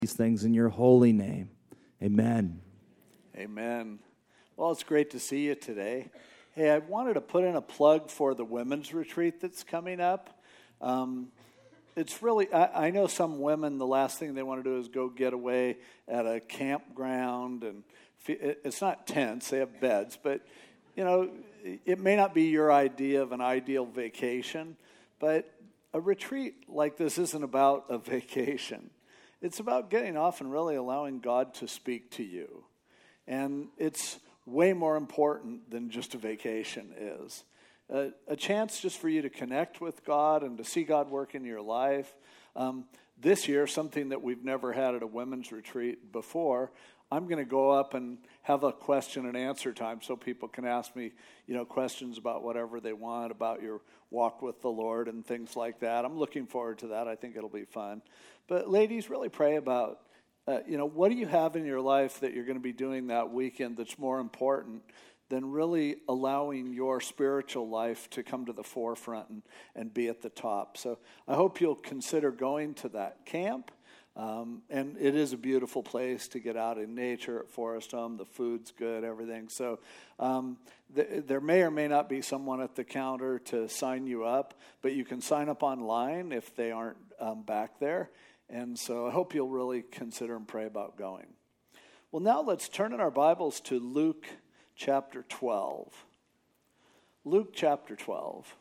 these things in your holy name. Amen. Amen. Well, it's great to see you today. Hey, I wanted to put in a plug for the women's retreat that's coming up. It's really, I know some women, the last thing they want to do is go get away at a campground, and it's not tents, they have beds, but, you know, it may not be your idea of an ideal vacation, but a retreat like this isn't about a vacation. It's about getting off and really allowing God to speak to you. And it's way more important than just a vacation is. A chance just for you to connect with God and to see God work in your life. This year, something that we've never had at a women's retreat before, I'm going to go up and have a question and answer time so people can ask me, questions about whatever they want, about your walk with the Lord and things like that. I'm looking forward to that. I think it'll be fun. But ladies, really pray about what do you have in your life that you're going to be doing that weekend that's more important than really allowing your spiritual life to come to the forefront and be at the top. So I hope you'll consider going to that camp. And it is a beautiful place to get out in nature at Forest Home. The food's good, everything. So there may or may not be someone at the counter to sign you up, but you can sign up online if they aren't back there. And so I hope you'll really consider and pray about going. Well, now let's turn in our Bibles to Luke chapter 12. Luke chapter 12.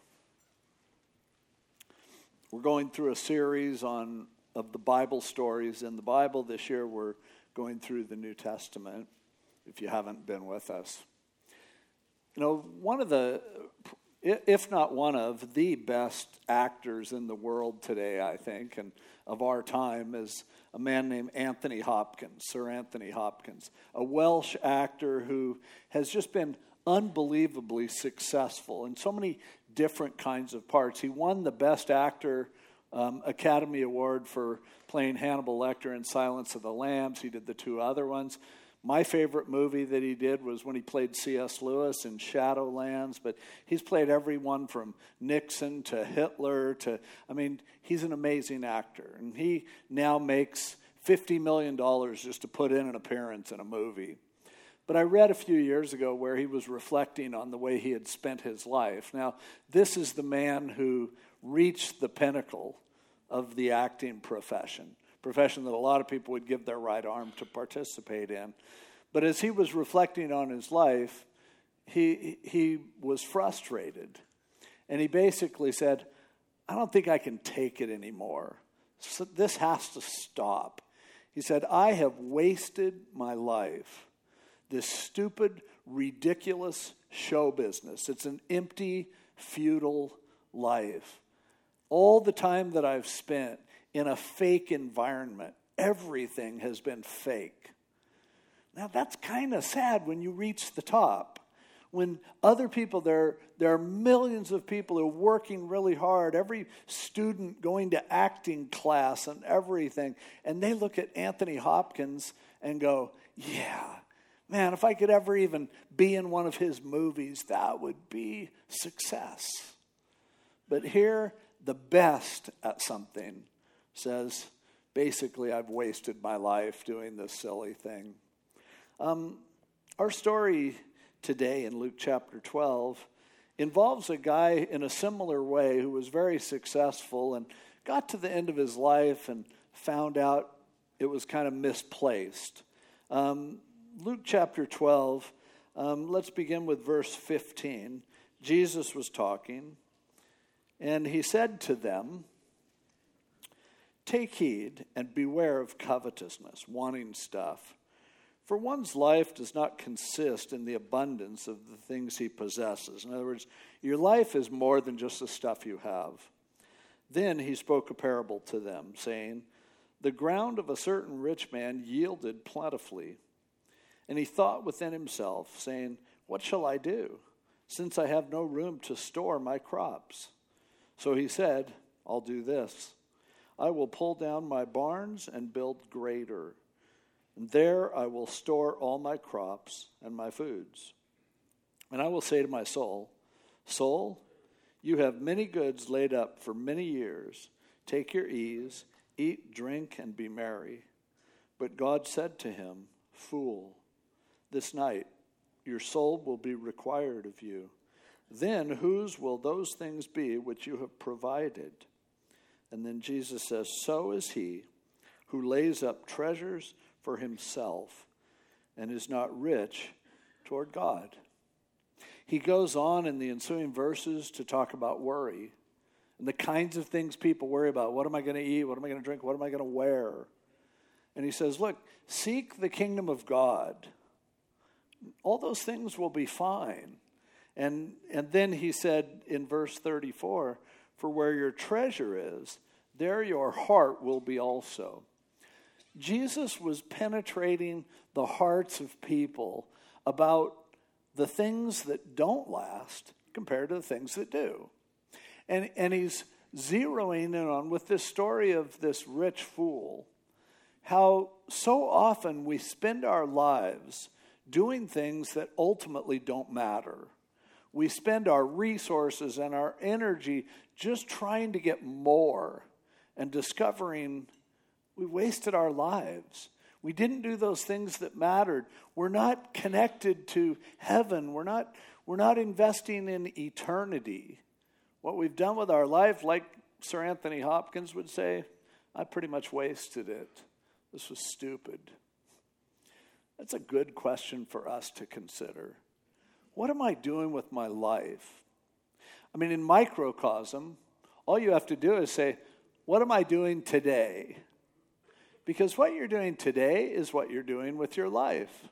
We're going through a series of the Bible stories in the Bible. This year we're going through the New Testament, if you haven't been with us. One of the, if not one of the best actors in the world today, I think, and of our time, is a man named Anthony Hopkins, Sir Anthony Hopkins, a Welsh actor who has just been unbelievably successful in so many different kinds of parts. He won the Best Actor Academy Award for playing Hannibal Lecter in Silence of the Lambs. He did the two other ones. My favorite movie that he did was when he played C.S. Lewis in Shadowlands, but he's played everyone from Nixon to Hitler he's an amazing actor. And he now makes $50 million just to put in an appearance in a movie. But I read a few years ago where he was reflecting on the way he had spent his life. Now, this is the man who reached the pinnacle of the acting profession that a lot of people would give their right arm to participate in. But as he was reflecting on his life, he was frustrated. And he basically said, I don't think I can take it anymore. So this has to stop. He said, I have wasted my life. This stupid, ridiculous show business. It's an empty, futile life. All the time that I've spent in a fake environment, everything has been fake. Now that's kind of sad when you reach the top. When other people, there are millions of people who are working really hard, every student going to acting class and everything, and they look at Anthony Hopkins and go, yeah, man, if I could ever even be in one of his movies, that would be success. But here, the best at something says, basically, I've wasted my life doing this silly thing. Our story today in Luke chapter 12 involves a guy in a similar way who was very successful and got to the end of his life and found out it was kind of misplaced. Luke chapter 12, let's begin with verse 15. Jesus was talking, and he said to them, take heed and beware of covetousness, wanting stuff. For one's life does not consist in the abundance of the things he possesses. In other words, your life is more than just the stuff you have. Then he spoke a parable to them, saying, the ground of a certain rich man yielded plentifully. And he thought within himself, saying, what shall I do, since I have no room to store my crops? So he said, I'll do this. I will pull down my barns and build greater. And there I will store all my crops and my foods. And I will say to my soul, soul, you have many goods laid up for many years. Take your ease, eat, drink, and be merry. But God said to him, "Fool, this night your soul will be required of you. Then whose will those things be which you have provided?" And then Jesus says, "So is he who lays up treasures for himself and is not rich toward God." He goes on in the ensuing verses to talk about worry and the kinds of things people worry about. What am I going to eat? What am I going to drink? What am I going to wear? And he says, look, seek the kingdom of God. All those things will be fine. And then he said in verse 34, "For where your treasure is, there your heart will be also." Jesus was penetrating the hearts of people about the things that don't last compared to the things that do. And he's zeroing in on, with this story of this rich fool, how so often we spend our lives doing things that ultimately don't matter. We spend our resources and our energy just trying to get more and discovering we wasted our lives. We didn't do those things that mattered. We're not connected to heaven. We're not investing in eternity. What we've done with our life, like Sir Anthony Hopkins would say, I pretty much wasted it. This was stupid. That's a good question for us to consider. What am I doing with my life? I mean, in microcosm, all you have to do is say, what am I doing today? Because what you're doing today is what you're doing with your life.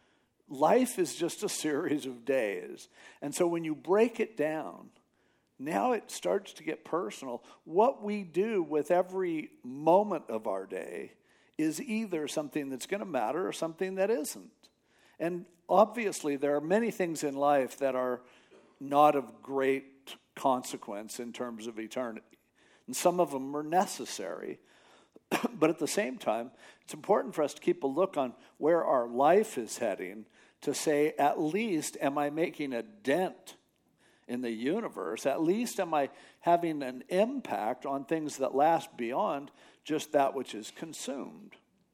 Life is just a series of days. And so when you break it down, now it starts to get personal. What we do with every moment of our day is either something that's going to matter or something that isn't. And obviously, there are many things in life that are not of great consequence in terms of eternity. And some of them are necessary. But at the same time, it's important for us to keep a look on where our life is heading to say, at least am I making a dent in the universe? At least am I having an impact on things that last beyond just that which is consumed?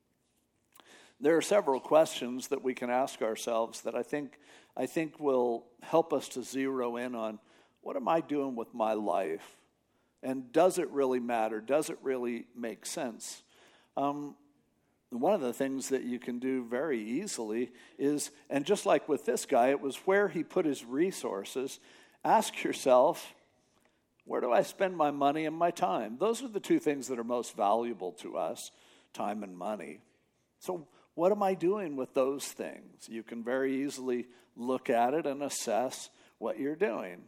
There are several questions that we can ask ourselves that I think will help us to zero in on, what am I doing with my life? And does it really matter? Does it really make sense? One of the things that you can do very easily is, and just like with this guy, it was where he put his resources. Ask yourself, where do I spend my money and my time? Those are the two things that are most valuable to us, time and money. So what am I doing with those things? You can very easily look at it and assess what you're doing.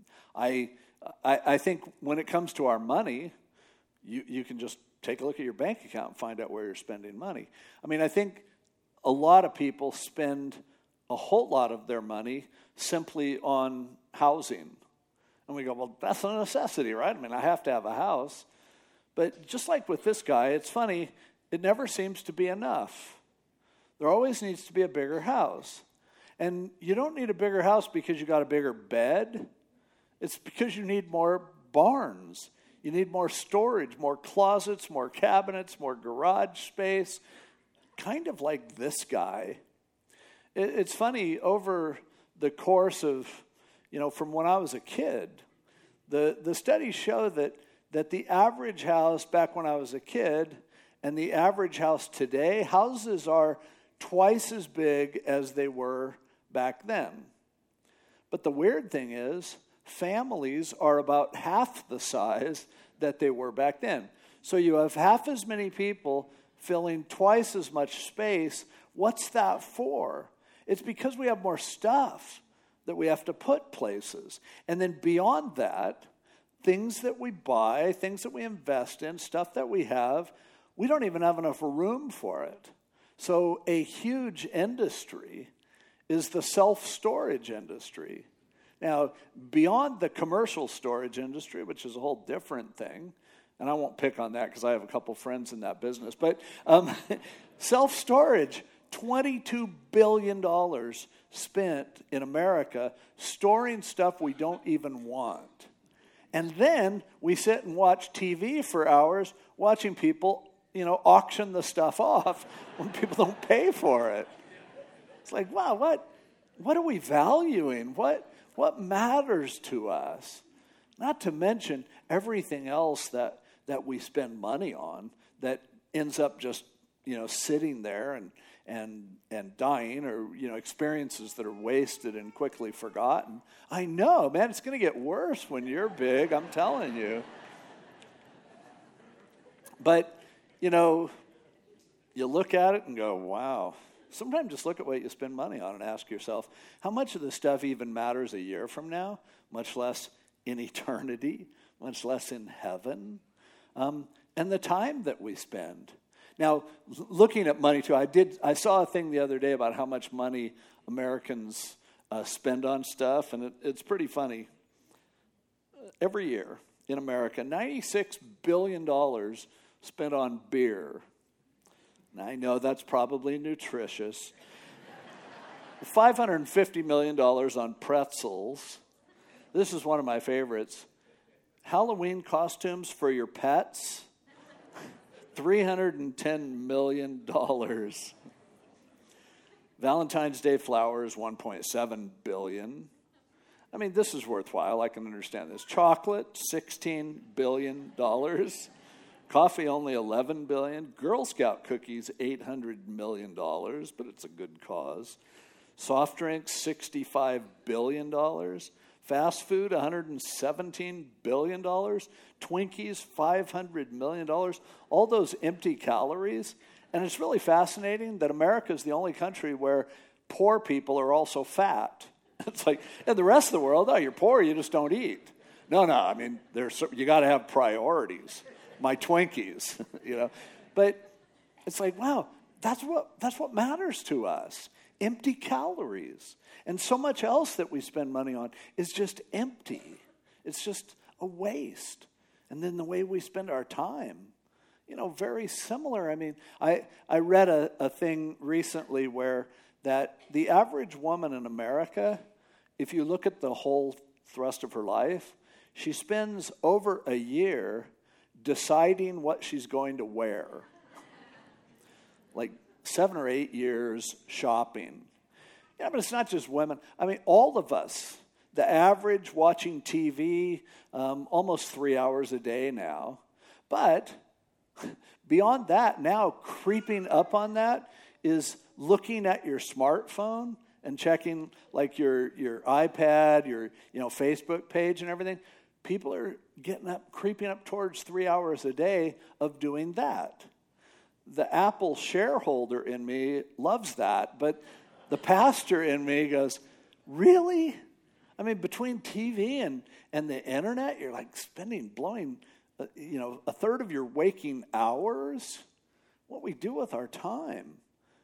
I think when it comes to our money, you can just take a look at your bank account and find out where you're spending money. I mean, I think a lot of people spend a whole lot of their money simply on housing. And we go, well, that's a necessity, right? I mean, I have to have a house. But just like with this guy, it's funny, it never seems to be enough. There always needs to be a bigger house. And you don't need a bigger house because you got a bigger bed. It's because you need more barns. You need more storage, more closets, more cabinets, more garage space. Kind of like this guy. It's funny, over the course of, from when I was a kid, the studies show that the average house back when I was a kid and the average house today, houses are twice as big as they were back then. But the weird thing is, families are about half the size that they were back then. So you have half as many people filling twice as much space. What's that for? It's because we have more stuff that we have to put places. And then beyond that, things that we buy, things that we invest in, stuff that we have, we don't even have enough room for it. So a huge industry is the self-storage industry. Now, beyond the commercial storage industry, which is a whole different thing, and I won't pick on that because I have a couple friends in that business, but self-storage, $22 billion spent in America storing stuff we don't even want. And then we sit and watch TV for hours watching people auction the stuff off when people don't pay for it. It's like, wow, what are we valuing? What matters to us? Not to mention everything else that we spend money on that ends up just, sitting there and dying, or, experiences that are wasted and quickly forgotten. I know, man, it's going to get worse when you're big, I'm telling you. But, you look at it and go, wow. Sometimes just look at what you spend money on and ask yourself, how much of this stuff even matters a year from now, much less in eternity, much less in heaven, and the time that we spend. Now, looking at money too, I saw a thing the other day about how much money Americans spend on stuff, and it's pretty funny. Every year in America, $96 billion spent on beer. Now, I know that's probably nutritious. $550 million on pretzels. This is one of my favorites. Halloween costumes for your pets. $310 million. Valentine's Day flowers, $1.7 billion. I mean, this is worthwhile. I can understand this. Chocolate, $16 billion. Coffee, only $11 billion. Girl Scout cookies, $800 million, but it's a good cause. Soft drinks, $65 billion. Fast food, $117 billion. Twinkies, $500 million. All those empty calories. And it's really fascinating that America is the only country where poor people are also fat. It's like, in the rest of the world, you're poor, you just don't eat. No, I mean, you got to have priorities. My Twinkies, But it's like, wow, that's what matters to us. Empty calories. And so much else that we spend money on is just empty. It's just a waste. And then the way we spend our time, very similar. I mean, I read a thing recently where that the average woman in America, if you look at the whole thrust of her life, she spends over a year deciding what she's going to wear. Like 7 or 8 years shopping. Yeah, but it's not just women. I mean, all of us, the average watching TV, almost 3 hours a day now. But beyond that, now creeping up on that is looking at your smartphone and checking like your iPad, your Facebook page and everything. People are creeping up towards 3 hours a day of doing that. The Apple shareholder in me loves that, but the pastor in me goes, really? I mean, between TV and the internet, you're like blowing, a third of your waking hours. What we do with our time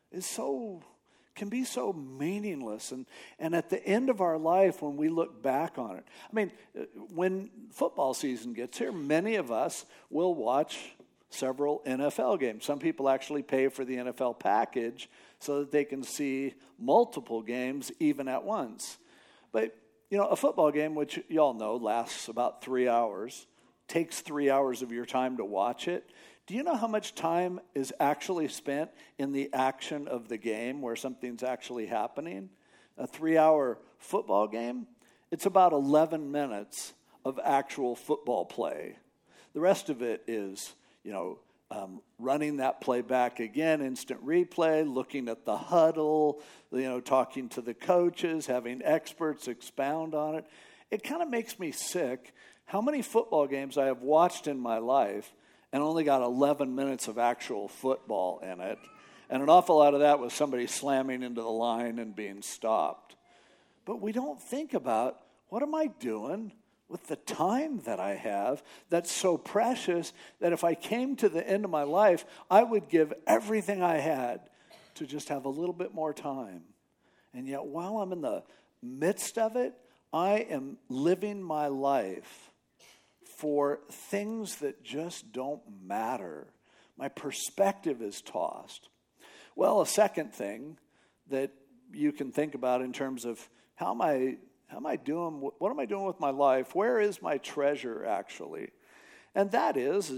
can be so meaningless. And at the end of our life, when we look back on it, I mean, when football season gets here, many of us will watch several NFL games. Some people actually pay for the NFL package so that they can see multiple games even at once. But, a football game, which y'all know lasts about 3 hours, takes 3 hours of your time to watch it. Do you know how much time is actually spent in the action of the game where something's actually happening? A 3-hour football game, it's about 11 minutes of actual football play. The rest of it is, running that play back again, instant replay, looking at the huddle, talking to the coaches, having experts expound on it. It kind of makes me sick how many football games I have watched in my life and only got 11 minutes of actual football in it. And an awful lot of that was somebody slamming into the line and being stopped. But we don't think about, what am I doing with the time that I have that's so precious that if I came to the end of my life, I would give everything I had to just have a little bit more time. And yet while I'm in the midst of it, I am living my life for things that just don't matter. My perspective is tossed. Well, a second thing that you can think about in terms of how am I doing, what am I doing with my life? Where is my treasure actually? And that is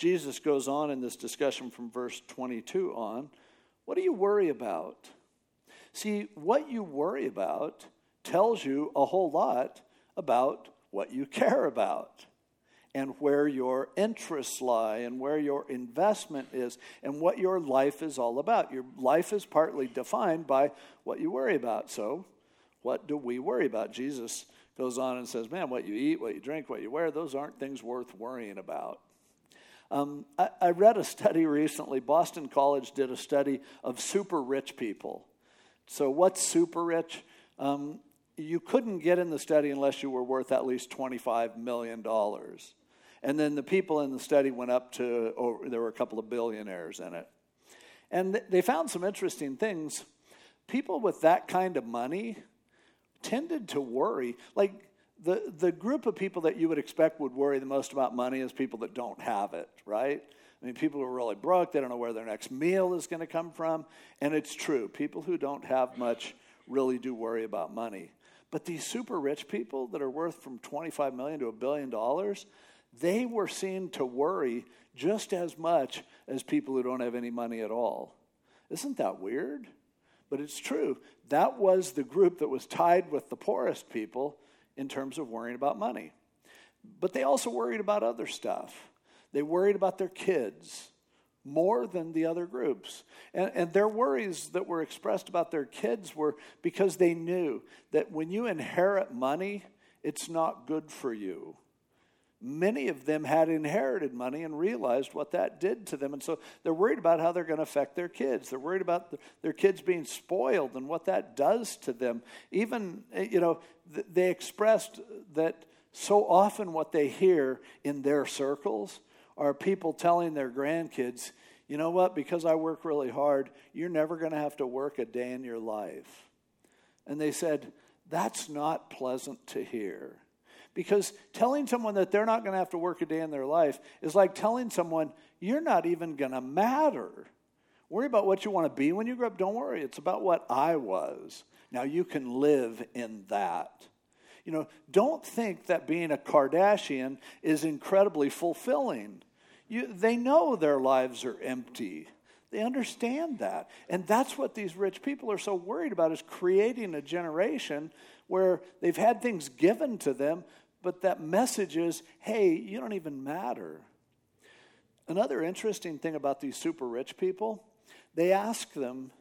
Jesus goes on in this discussion from verse 22 on, what do you worry about? See, what you worry about tells you a whole lot about what you care about and where your interests lie and where your investment is and what your life is all about. Your life is partly defined by what you worry about. So what do we worry about? Jesus goes on and says, man, what you eat, what you drink, what you wear, those aren't things worth worrying about. I read a study recently. Boston College did a study of super rich people. So what's super rich? You couldn't get in the study unless you were worth at least $25 million. And then the people in the study went up to, there were a couple of billionaires in it. And they found some interesting things. People with that kind of money tended to worry. Like the group of people that you would expect would worry the most about money is people that don't have it, right? I mean, people who are really broke, they don't know where their next meal is going to come from. And it's true. People who don't have much really do worry about money. But these super rich people that are worth from $25 million to $1 billion, they were seen to worry just as much as people who don't have any money at all. Isn't that weird? But it's true. That was the group that was tied with the poorest people in terms of worrying about money. But they also worried about other stuff. They worried about their kids more than the other groups. And their worries that were expressed about their kids were because they knew that when you inherit money, it's not good for you. Many of them had inherited money and realized what that did to them. And so they're worried about how they're going to affect their kids. They're worried about their kids being spoiled and what that does to them. Even, they expressed that so often what they hear in their circles are people telling their grandkids, you know what, because I work really hard, you're never going to have to work a day in your life. And they said, that's not pleasant to hear. Because telling someone that they're not going to have to work a day in their life is like telling someone, you're not even going to matter. Worry about what you want to be when you grow up. Don't worry. It's about what I was. Now you can live in that. Don't think that being a Kardashian is incredibly fulfilling. They know their lives are empty. They understand that. And that's what these rich people are so worried about, is creating a generation where they've had things given to them, but that message is, hey, you don't even matter. Another interesting thing about these super rich people, they ask them,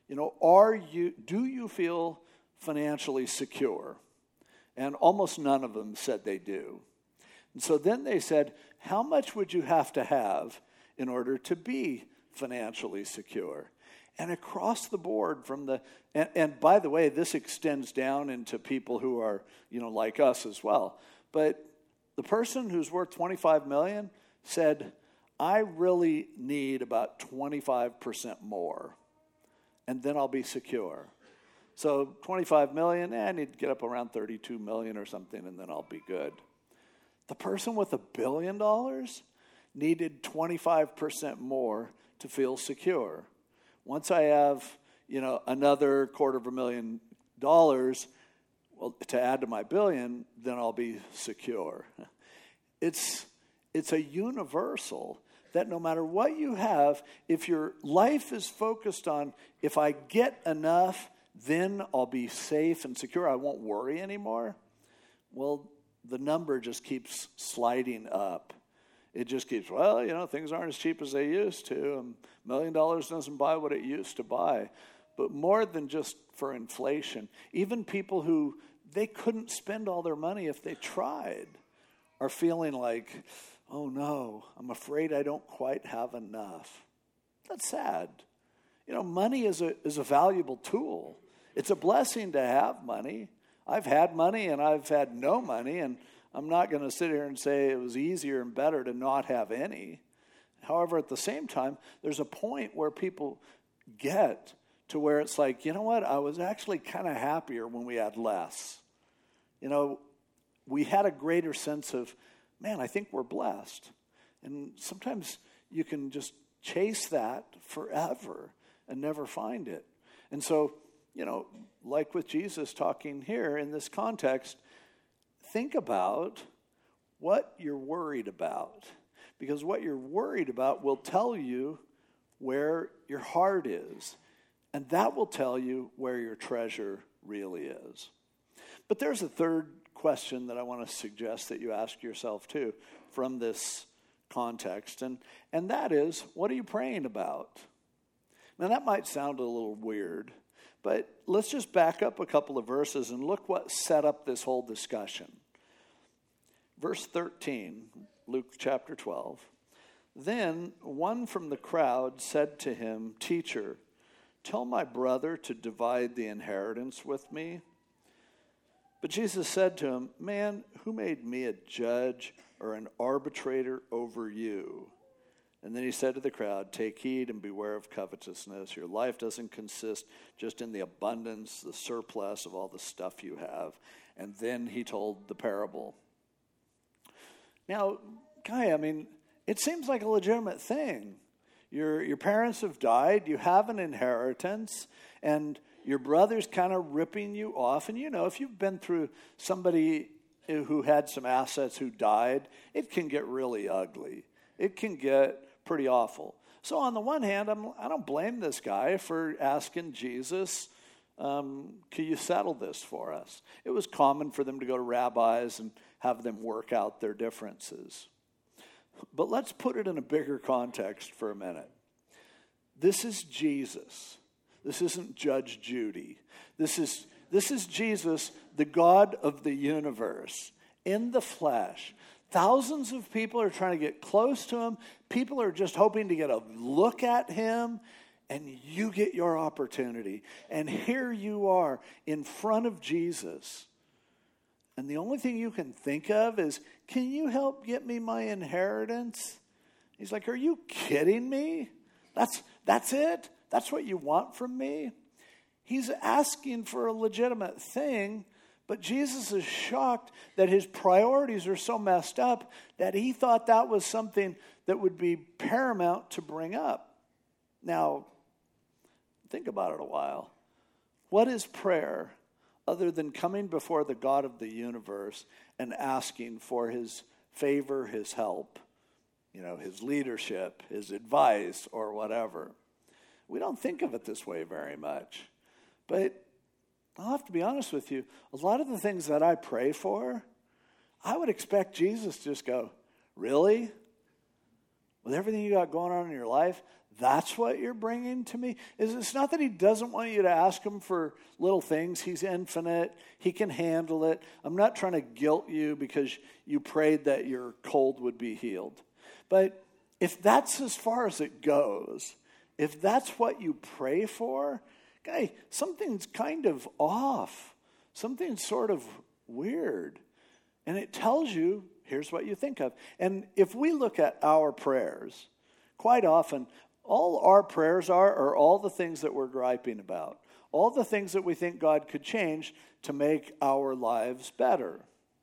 do you feel financially secure? And almost none of them said they do. And so then they said, how much would you have to have in order to be financially secure? And across the board and by the way, this extends down into people who are, like us as well. But the person who's worth $25 million said, I really need about 25% more, and then I'll be secure. So 25 million, I need to get up around 32 million or something, and then I'll be good. The person with $1 billion needed 25% more to feel secure. Once I have, another $250,000, to add to my billion, then I'll be secure. It's a universal that no matter what you have, if your life is focused on, if I get enough, then I'll be safe and secure, I won't worry anymore, well, the number just keeps sliding up. It just keeps, things aren't as cheap as they used to. $1 million doesn't buy what it used to buy. But more than just for inflation, even people who they couldn't spend all their money if they tried are feeling like, oh no, I'm afraid I don't quite have enough. That's sad. Money is a valuable tool. It's a blessing to have money. I've had money and I've had no money, and I'm not going to sit here and say it was easier and better to not have any. However, at the same time, there's a point where people get to where it's like, you know what, I was actually kind of happier when we had less. We had a greater sense of, man, I think we're blessed. And sometimes you can just chase that forever and never find it. And so, like with Jesus talking here in this context, think about what you're worried about. Because what you're worried about will tell you where your heart is. And that will tell you where your treasure really is. But there's a third question that I want to suggest that you ask yourself too from this context. And that is, what are you praying about? Now that might sound a little weird, but let's just back up a couple of verses and look what set up this whole discussion. Verse 13, Luke chapter 12. Then one from the crowd said to him, "Teacher, tell my brother to divide the inheritance with me." But Jesus said to him, "Man, who made me a judge or an arbitrator over you?" And then he said to the crowd, "Take heed and beware of covetousness. Your life doesn't consist just in the abundance, the surplus of all the stuff you have." And then he told the parable. Now, Guy, it seems like a legitimate thing. Your parents have died, you have an inheritance, and your brother's kind of ripping you off. And if you've been through somebody who had some assets who died, it can get really ugly. It can get pretty awful. So on the one hand, I don't blame this guy for asking Jesus, can you settle this for us? It was common for them to go to rabbis and have them work out their differences. But let's put it in a bigger context for a minute. This is Jesus. This isn't Judge Judy. This is Jesus, the God of the universe, in the flesh. Thousands of people are trying to get close to him. People are just hoping to get a look at him, and you get your opportunity. And here you are in front of Jesus. And the only thing you can think of is, can you help get me my inheritance? He's like, are you kidding me? That's it? That's what you want from me? He's asking for a legitimate thing, but Jesus is shocked that his priorities are so messed up that he thought that was something that would be paramount to bring up. Now, think about it a while. What is prayer other than coming before the God of the universe and asking for his favor, his help, his leadership, his advice, or whatever? We don't think of it this way very much. But I'll have to be honest with you, a lot of the things that I pray for, I would expect Jesus to just go, really? With everything you got going on in your life, that's what you're bringing to me? It's not that he doesn't want you to ask him for little things. He's infinite. He can handle it. I'm not trying to guilt you because you prayed that your cold would be healed. But if that's as far as it goes, if that's what you pray for, guy, something's kind of off. Something's sort of weird. And it tells you, here's what you think of. And if we look at our prayers, quite often, all our prayers are all the things that we're griping about. All the things that we think God could change to make our lives better.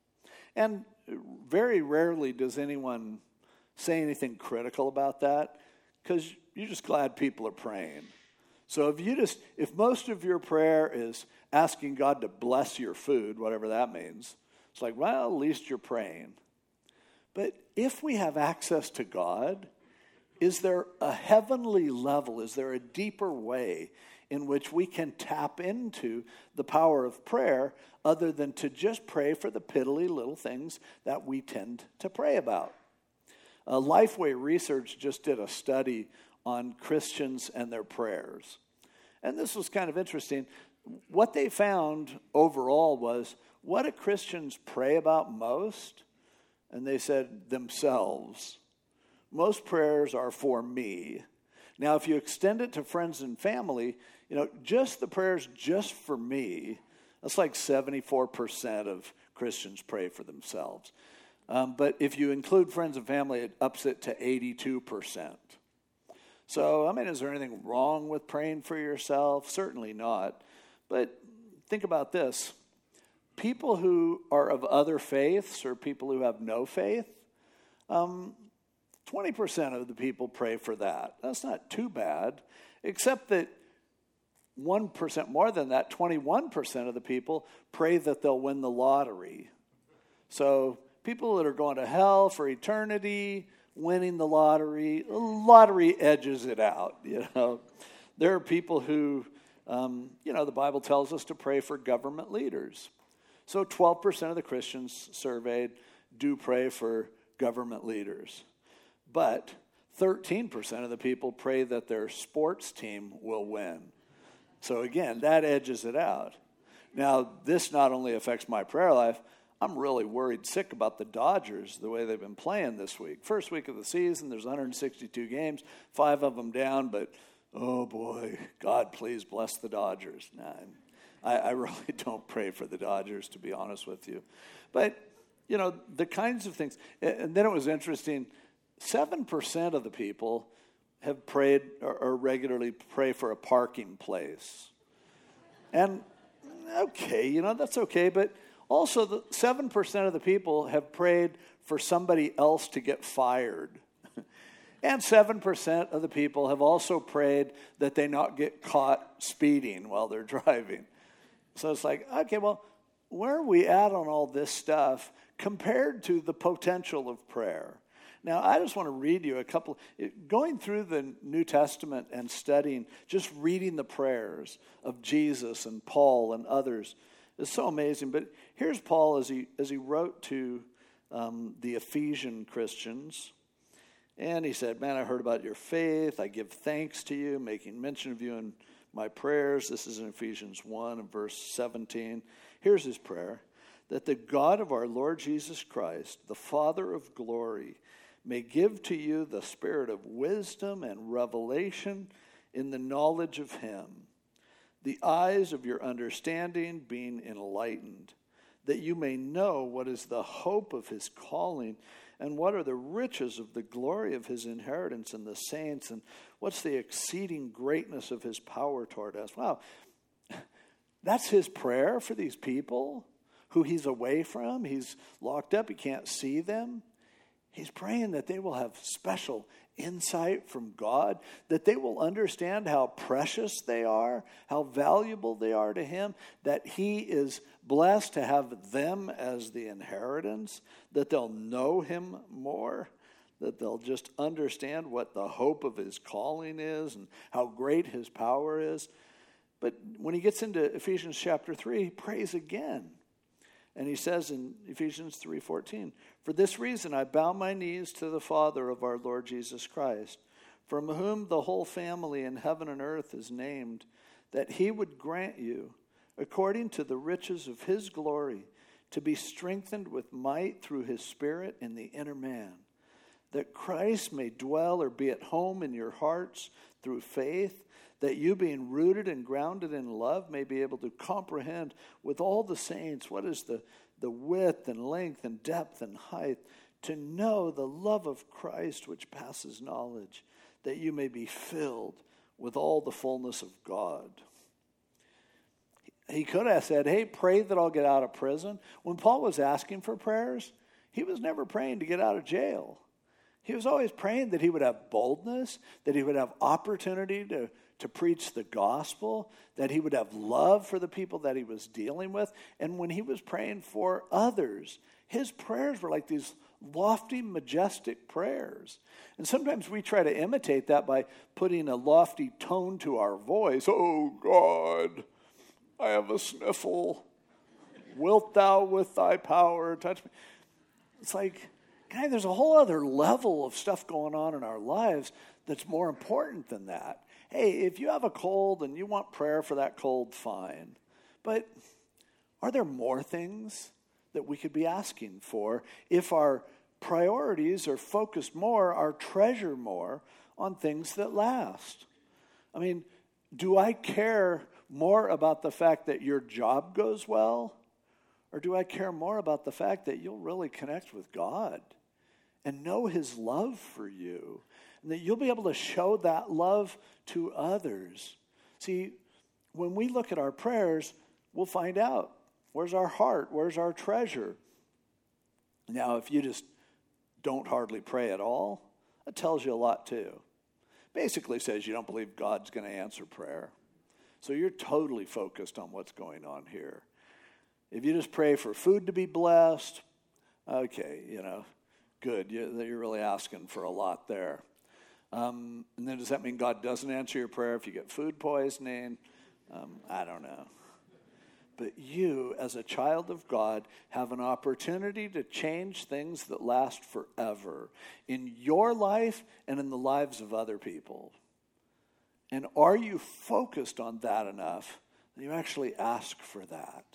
And very rarely does anyone say anything critical about that, because you're just glad people are praying. So if most of your prayer is asking God to bless your food, whatever that means, it's like, well, at least you're praying. But if we have access to God, is there a heavenly level? Is there a deeper way in which we can tap into the power of prayer other than to just pray for the piddly little things that we tend to pray about? Lifeway Research just did a study on Christians and their prayers. And this was kind of interesting. What they found overall was, what do Christians pray about most? And they said, themselves. Most prayers are for me. Now, if you extend it to friends and family, just the prayers just for me, that's like 74% of Christians pray for themselves. But if you include friends and family, it ups it to 82%. So, is there anything wrong with praying for yourself? Certainly not. But think about this. People who are of other faiths or people who have no faith, 20% of the people pray for that. That's not too bad, except that 1% more than that, 21% of the people pray that they'll win the lottery. So people that are going to hell for eternity, winning the lottery. The lottery edges it out, There are people who, the Bible tells us to pray for government leaders. So 12% of the Christians surveyed do pray for government leaders. But 13% of the people pray that their sports team will win. So again, that edges it out. Now, this not only affects my prayer life, I'm really worried sick about the Dodgers, the way they've been playing this week. First week of the season, there's 162 games, 5 of them down, but oh boy, God, please bless the Dodgers. Nah, I really don't pray for the Dodgers, to be honest with you. But, the kinds of things. And then it was interesting, 7% of the people have prayed or regularly pray for a parking place. And, okay, that's okay, but also, 7% of the people have prayed for somebody else to get fired. And 7% of the people have also prayed that they not get caught speeding while they're driving. So it's like, okay, well, where are we at on all this stuff compared to the potential of prayer? Now, I just want to read you going through the New Testament and studying, just reading the prayers of Jesus and Paul and others. It's so amazing. But here's Paul as he wrote to the Ephesian Christians. And he said, man, I heard about your faith. I give thanks to you, making mention of you in my prayers. This is in Ephesians 1 and verse 17. Here's his prayer. That the God of our Lord Jesus Christ, the Father of glory, may give to you the spirit of wisdom and revelation in the knowledge of him, the eyes of your understanding being enlightened, that you may know what is the hope of his calling and what are the riches of the glory of his inheritance in the saints, and what's the exceeding greatness of his power toward us. Wow, that's his prayer for these people who he's away from. He's locked up, he can't see them. He's praying that they will have special insight from God, that they will understand how precious they are, how valuable they are to him, that he is blessed to have them as the inheritance, that they'll know him more, that they'll just understand what the hope of his calling is and how great his power is. But when he gets into Ephesians chapter 3, he prays again. And he says in Ephesians 3:14, for this reason I bow my knees to the Father of our Lord Jesus Christ, from whom the whole family in heaven and earth is named, that he would grant you, according to the riches of his glory, to be strengthened with might through his Spirit in the inner man, that Christ may dwell or be at home in your hearts through faith, that you, being rooted and grounded in love, may be able to comprehend with all the saints what is the width and length and depth and height, to know the love of Christ which passes knowledge, that you may be filled with all the fullness of God. He could have said, hey, pray that I'll get out of prison. When Paul was asking for prayers, he was never praying to get out of jail. He was always praying that he would have boldness, that he would have opportunity to preach the gospel, that he would have love for the people that he was dealing with. And when he was praying for others, his prayers were like these lofty, majestic prayers. And sometimes we try to imitate that by putting a lofty tone to our voice. Oh God, I have a sniffle. Wilt thou with thy power touch me? It's like, guy, there's a whole other level of stuff going on in our lives that's more important than that. Hey, if you have a cold and you want prayer for that cold, fine. But are there more things that we could be asking for if our priorities are focused more, our treasure more on things that last? I mean, do I care more about the fact that your job goes well? Or do I care more about the fact that you'll really connect with God and know his love for you? And that you'll be able to show that love to others. See, when we look at our prayers, we'll find out where's our heart, where's our treasure. Now, if you just don't hardly pray at all, that tells you a lot too. Basically says you don't believe God's going to answer prayer. So you're totally focused on what's going on here. If you just pray for food to be blessed, okay, Good. You're really asking for a lot there. And then does that mean God doesn't answer your prayer if you get food poisoning? I don't know. But you, as a child of God, have an opportunity to change things that last forever in your life and in the lives of other people. And are you focused on that enough that you actually ask for that?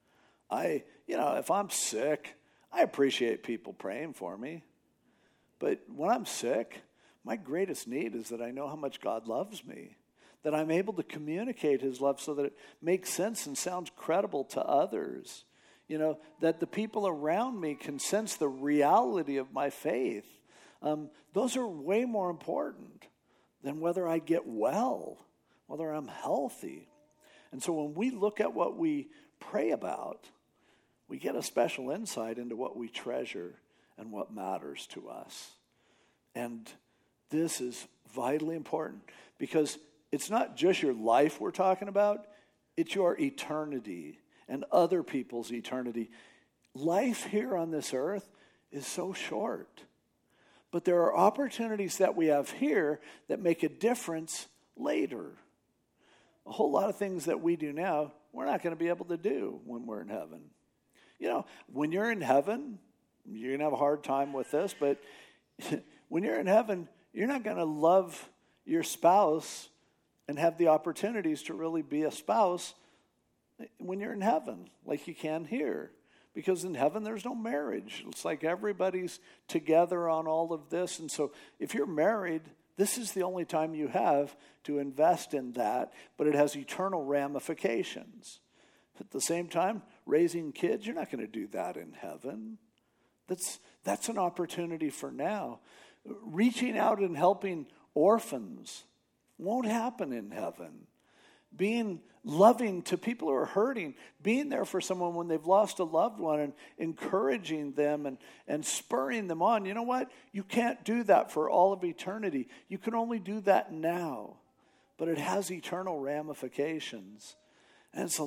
If I'm sick, I appreciate people praying for me. But when I'm sick, my greatest need is that I know how much God loves me, that I'm able to communicate his love so that it makes sense and sounds credible to others. That the people around me can sense the reality of my faith. Those are way more important than whether I get well, whether I'm healthy. And so when we look at what we pray about, we get a special insight into what we treasure and what matters to us. And this is vitally important because it's not just your life we're talking about, it's your eternity and other people's eternity. Life here on this earth is so short. But there are opportunities that we have here that make a difference later. A whole lot of things that we do now, we're not going to be able to do when we're in heaven. When you're in heaven, you're going to have a hard time with this, but when you're in heaven, you're not going to love your spouse and have the opportunities to really be a spouse when you're in heaven like you can here. Because in heaven, there's no marriage. It's like everybody's together on all of this. And so if you're married, this is the only time you have to invest in that, but it has eternal ramifications. At the same time, raising kids, you're not going to do that in heaven. That's an opportunity for now. Reaching out and helping orphans won't happen in heaven. Being loving to people who are hurting, being there for someone when they've lost a loved one and encouraging them and spurring them on. You know what? You can't do that for all of eternity. You can only do that now. But it has eternal ramifications. And it's a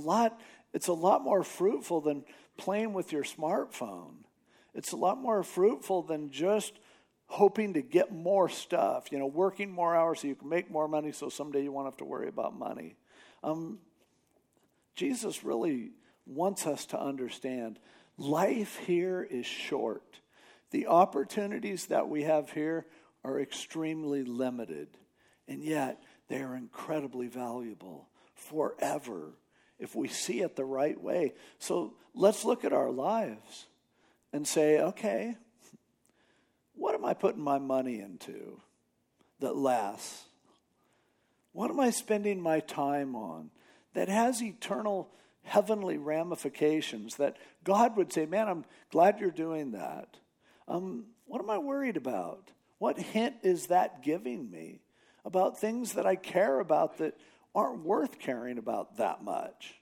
lot more fruitful than playing with your smartphone. It's a lot more fruitful than just hoping to get more stuff, working more hours so you can make more money so someday you won't have to worry about money. Jesus really wants us to understand life here is short. The opportunities that we have here are extremely limited, and yet they are incredibly valuable forever if we see it the right way. So let's look at our lives and say, okay, what am I putting my money into that lasts? What am I spending my time on that has eternal heavenly ramifications that God would say, man, I'm glad you're doing that. What am I worried about? What hint is that giving me about things that I care about that aren't worth caring about that much?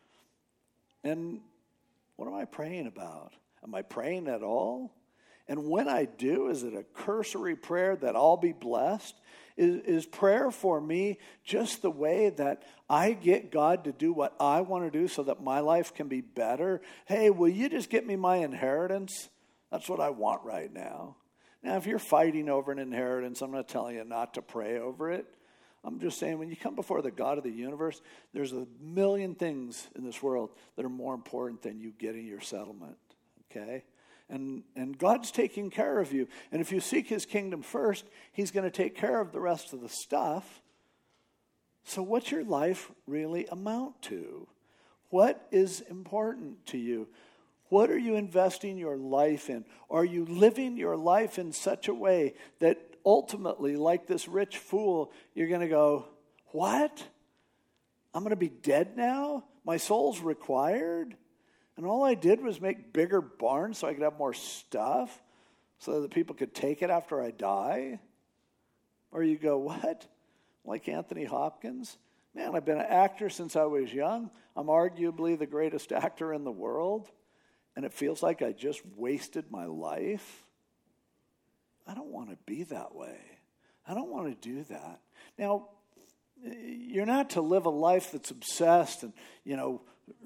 And what am I praying about? Am I praying at all? And when I do, is it a cursory prayer that I'll be blessed? Is prayer for me just the way that I get God to do what I want to do so that my life can be better? Hey, will you just get me my inheritance? That's what I want right now. Now, if you're fighting over an inheritance, I'm not telling you not to pray over it. I'm just saying when you come before the God of the universe, there's a million things in this world that are more important than you getting your settlement, okay? And God's taking care of you. And if you seek his kingdom first, he's going to take care of the rest of the stuff. So what's your life really amount to? What is important to you? What are you investing your life in? Are you living your life in such a way that ultimately, like this rich fool, you're going to go, what? I'm going to be dead now? My soul's required? And all I did was make bigger barns so I could have more stuff so that people could take it after I die? Or you go, what? Like Anthony Hopkins? Man, I've been an actor since I was young. I'm arguably the greatest actor in the world. And it feels like I just wasted my life. I don't want to be that way. I don't want to do that. Now, you're not to live a life that's obsessed and,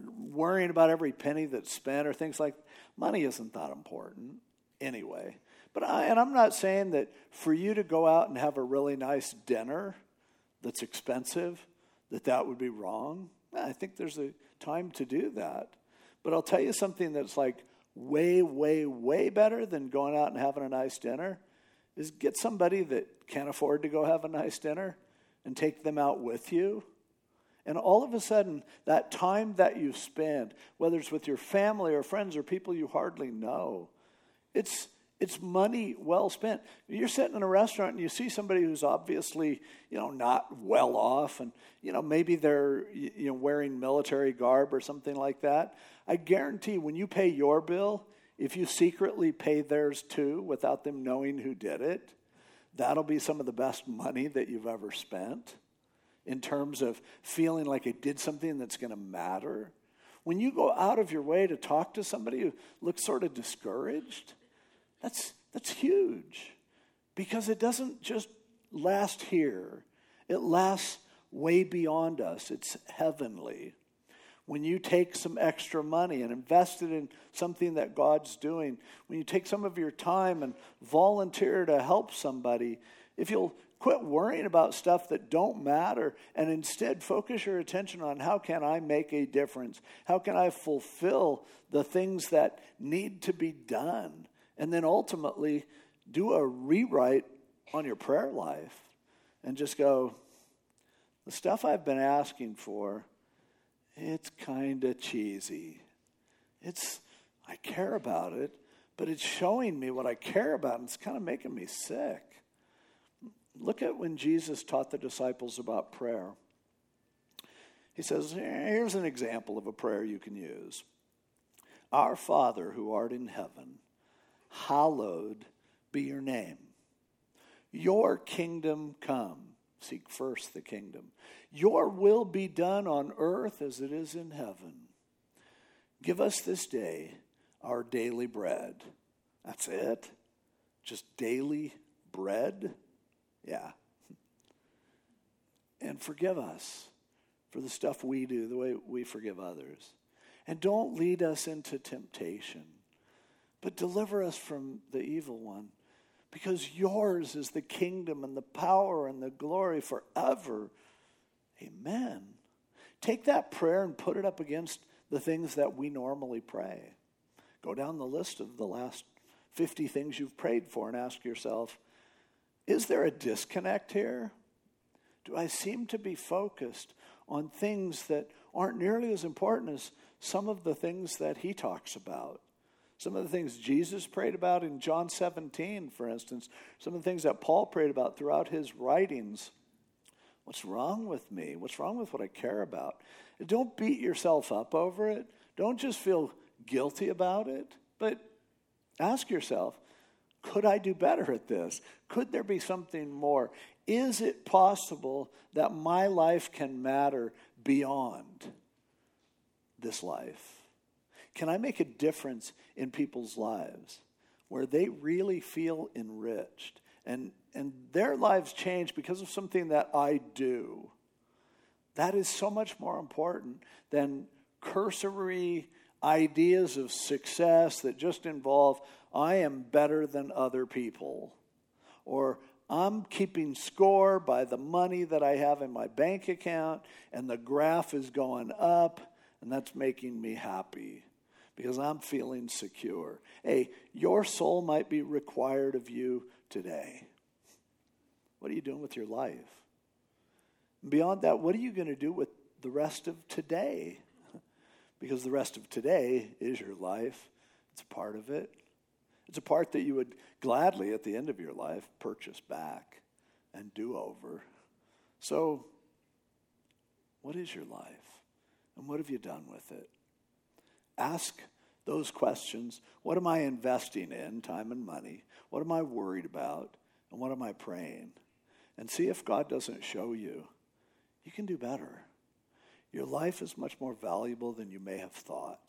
worrying about every penny that's spent or things like money isn't that important anyway. And I'm not saying that for you to go out and have a really nice dinner that's expensive, that would be wrong. I think there's a time to do that. But I'll tell you something that's like way, way, way better than going out and having a nice dinner is get somebody that can't afford to go have a nice dinner and take them out with you. And all of a sudden, that time that you spend, whether it's with your family or friends or people you hardly know, it's money well spent. You're sitting in a restaurant and you see somebody who's obviously, not well off, and maybe they're wearing military garb or something like that. I guarantee when you pay your bill, if you secretly pay theirs too without them knowing who did it, that'll be some of the best money that you've ever spent in terms of feeling like it did something that's going to matter. When you go out of your way to talk to somebody who looks sort of discouraged, that's huge, because it doesn't just last here. It lasts way beyond us. It's heavenly. When you take some extra money and invest it in something that God's doing, when you take some of your time and volunteer to help somebody, if you'll quit worrying about stuff that don't matter and instead focus your attention on how can I make a difference? How can I fulfill the things that need to be done? And then ultimately do a rewrite on your prayer life and just go, the stuff I've been asking for, it's kind of cheesy. I care about it, but it's showing me what I care about, and it's kind of making me sick. Look at when Jesus taught the disciples about prayer. He says, here's an example of a prayer you can use. Our Father who art in heaven, hallowed be your name. Your kingdom come. Seek first the kingdom. Your will be done on earth as it is in heaven. Give us this day our daily bread. That's it? Just daily bread? Yeah. And forgive us for the stuff we do, the way we forgive others. And don't lead us into temptation, but deliver us from the evil one, because yours is the kingdom and the power and the glory forever. Amen. Take that prayer and put it up against the things that we normally pray. Go down the list of the last 50 things you've prayed for and ask yourself, is there a disconnect here? Do I seem to be focused on things that aren't nearly as important as some of the things that he talks about? Some of the things Jesus prayed about in John 17, for instance. Some of the things that Paul prayed about throughout his writings. What's wrong with me? What's wrong with what I care about? Don't beat yourself up over it. Don't just feel guilty about it. But ask yourself, could I do better at this? Could there be something more? Is it possible that my life can matter beyond this life? Can I make a difference in people's lives where they really feel enriched and their lives change because of something that I do? That is so much more important than cursory ideas of success that just involve, I am better than other people, or I'm keeping score by the money that I have in my bank account, and the graph is going up, and that's making me happy because I'm feeling secure. Hey, your soul might be required of you today. What are you doing with your life? Beyond that, what are you going to do with the rest of today? Because the rest of today is your life. It's a part of it. It's a part that you would gladly, at the end of your life, purchase back and do over. So, what is your life? And what have you done with it? Ask those questions. What am I investing in, time and money? What am I worried about? And what am I praying? And see if God doesn't show you. You can do better. Your life is much more valuable than you may have thought.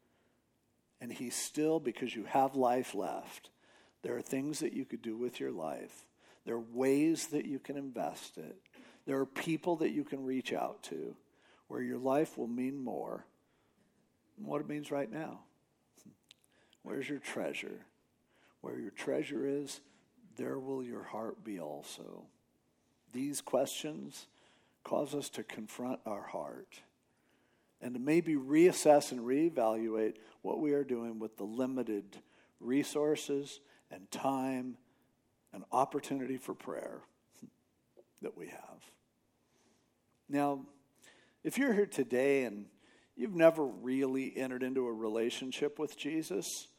And he's still, because you have life left, there are things that you could do with your life. There are ways that you can invest it. There are people that you can reach out to where your life will mean more than what it means right now. Where's your treasure? Where your treasure is, there will your heart be also. These questions cause us to confront our heart and to maybe reassess and reevaluate what we are doing with the limited resources and time and opportunity for prayer that we have. Now, if you're here today and you've never really entered into a relationship with Jesus,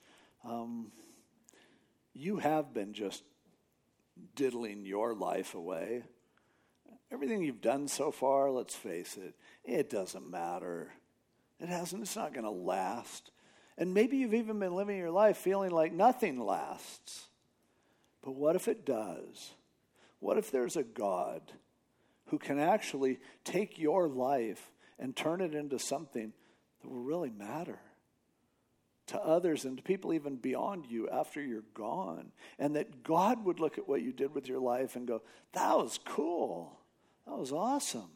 you have been just diddling your life away. Everything you've done so far, let's face it, it doesn't matter. It's not going to last. And maybe you've even been living your life feeling like nothing lasts. But what if it does? What if there's a God who can actually take your life and turn it into something that will really matter to others and to people even beyond you after you're gone? And that God would look at what you did with your life and go, that was cool. That was awesome.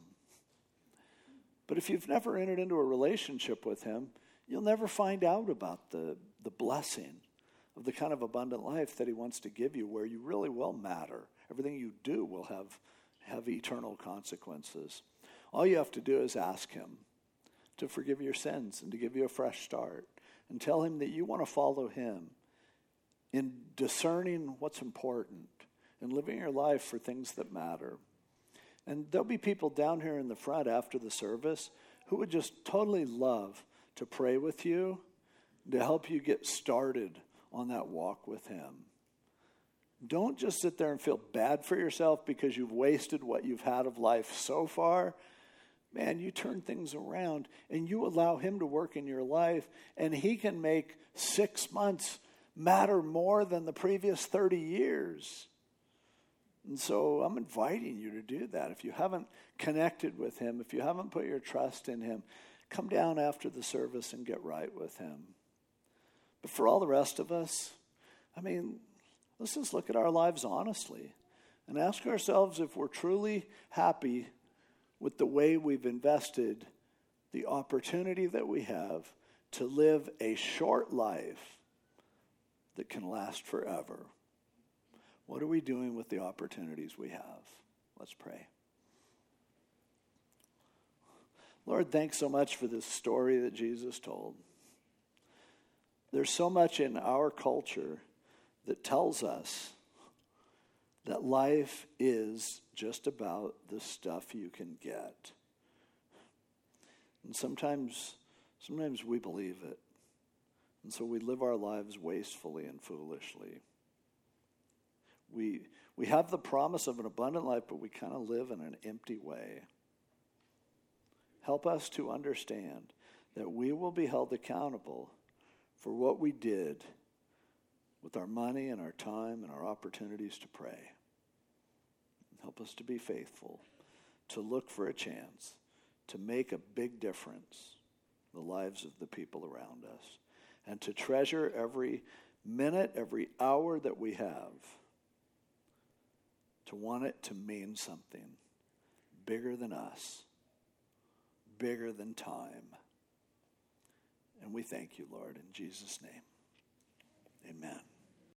But if you've never entered into a relationship with him, you'll never find out about the blessing of the kind of abundant life that he wants to give you, where you really will matter. Everything you do will have eternal consequences. All you have to do is ask him to forgive your sins and to give you a fresh start, and tell him that you want to follow him in discerning what's important and living your life for things that matter. And there'll be people down here in the front after the service who would just totally love to pray with you, to help you get started on that walk with him. Don't just sit there and feel bad for yourself because you've wasted what you've had of life so far. Man, you turn things around and you allow him to work in your life, and he can make 6 months matter more than the previous 30 years. And so I'm inviting you to do that. If you haven't connected with him, if you haven't put your trust in him, come down after the service and get right with him. But for all the rest of us, let's just look at our lives honestly and ask ourselves if we're truly happy with the way we've invested the opportunity that we have to live a short life that can last forever. What are we doing with the opportunities we have? Let's pray. Lord, thanks so much for this story that Jesus told. There's so much in our culture that tells us that life is just about the stuff you can get. And sometimes we believe it. And so we live our lives wastefully and foolishly. We have the promise of an abundant life, but we kind of live in an empty way. Help us to understand that we will be held accountable for what we did with our money and our time and our opportunities to pray. Help us to be faithful, to look for a chance, to make a big difference in the lives of the people around us, and to treasure every minute, every hour that we have, to want it to mean something bigger than us, bigger than time. And we thank you, Lord, in Jesus' name. Amen.